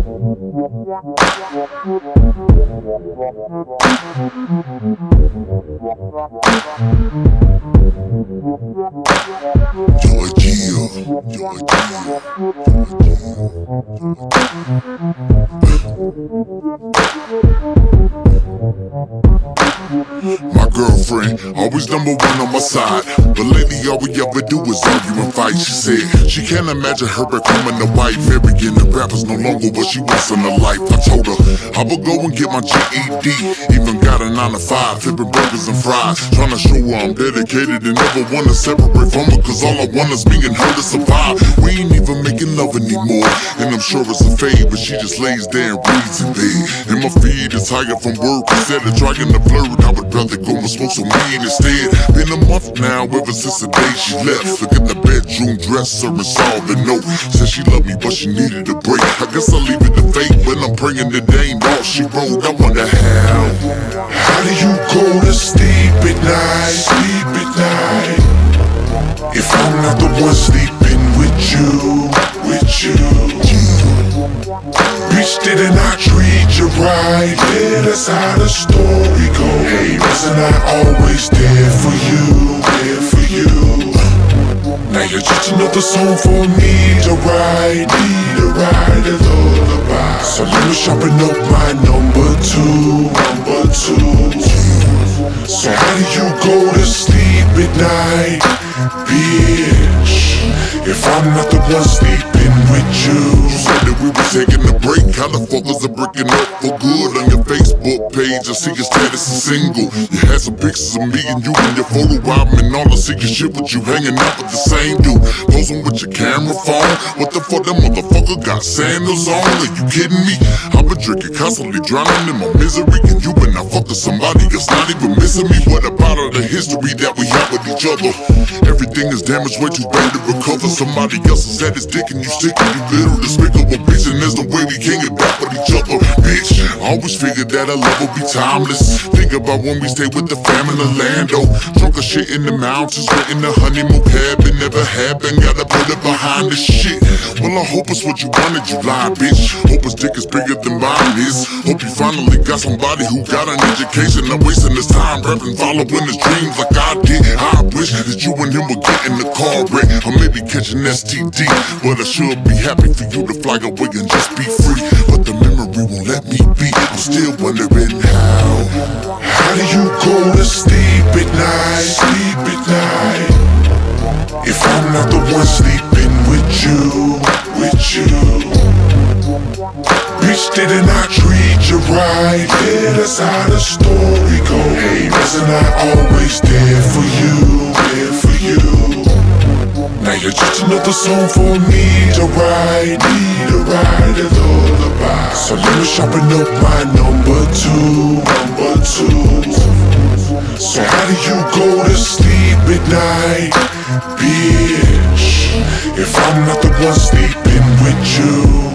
My girlfriend, always number one on my side, but lately all we ever do is argue and fight. She said she can't imagine her becoming a wife. Marrying the rapper's no longer what she wants in her life. I told her I would go and get my GED, even got a 9 to 5, flipping burgers and fries, trying to show her I'm dedicated and never wanna separate from her, cause all I want is me and her to survive. We ain't even making love anymore, and I'm sure it's a fade, but she just lays there and reads in bed. And my feet is tired from work, instead of trying to flirt, I would rather go and smoke some weed instead. Been a month now, ever since the day she left. Look at the bedroom dresser and saw the note. Said she loved me, but she needed a break. I guess I'll leave it to fate, but I'm praying that they ain't all she wrote. I wonder how do you go to sleep at night? Sleep at night, if I'm not the one sleeping with you, with you. Bitch, didn't I treat you right? Yeah, that's how the story goes. Hey, wasn't I always there for you? There for you. Now you're just another song for me to write. Need to write a lullaby. So let me sharpen up my number two. Number two. So how do you go to sleep at night, bitch, if I'm not the one sleeping with you? You said that we were taking a break. How the fuck is it breaking up for good? On your Facebook page, I see your status is single. You had some pictures of me and you in your photo album, and all I see is shit with you hanging out with the same dude, posing with your camera phone. What the fuck, that motherfucker got sandals on? Are you kidding me? I've been drinking, constantly drowning in my misery, and you been out fucking somebody that's not even missing me. What about all the history that we have with each other? Everything is damaged, way too bad to recover. Somebody else has had his dick and you sticking. You little despicable bitch, and there's no way we can get back with each other, bitch. I always figured that our love would be timeless. Think about when we stayed with the fam in Orlando, drunk as shit in the mountains, renting the honeymoon cabin. Never happened, gotta put it behind the shit. Well, I hope it's what you wanted, you lie, bitch. Hope his dick is bigger than mine is. Hope you finally got somebody who got an education, not wasting his time rapping, following his dreams like I did. I wish that you and him would get in the car wreck, or maybe catch an STD. But I should be happy for you to fly away and just be free, but the memory won't let me be. I'm still wondering how do you go to sleep at night? Sleep at night, if I'm not the one sleeping with you, with you. Bitch, didn't I treat you right? Yeah, that's how the story goes. Hey, wasn't I always there for you? There for you. Now you're just another song for me to write. Need to write a lullaby. So let me sharpen up my number two. Number two. So how do you go to sleep at night, bitch, if I'm not the one sleeping with you?